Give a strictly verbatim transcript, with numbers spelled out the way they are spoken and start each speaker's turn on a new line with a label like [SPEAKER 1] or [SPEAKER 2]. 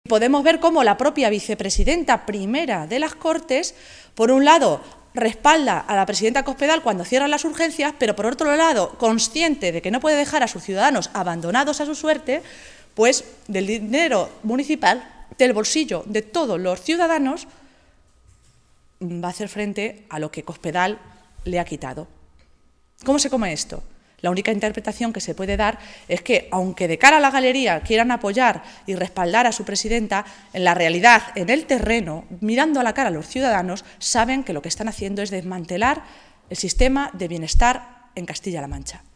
[SPEAKER 1] Podemos ver cómo la propia vicepresidenta primera de las Cortes, por un lado, respalda a la presidenta Cospedal cuando cierran las urgencias, pero por otro lado, consciente de que no puede dejar a sus ciudadanos abandonados a su suerte, pues del dinero municipal, del bolsillo de todos los ciudadanos, va a hacer frente a lo que Cospedal le ha quitado. ¿Cómo se come esto? La única interpretación que se puede dar es que, aunque de cara a la galería quieran apoyar y respaldar a su presidenta, en la realidad, en el terreno, mirando a la cara a los ciudadanos, saben que lo que están haciendo es desmantelar el sistema de bienestar en Castilla-La Mancha.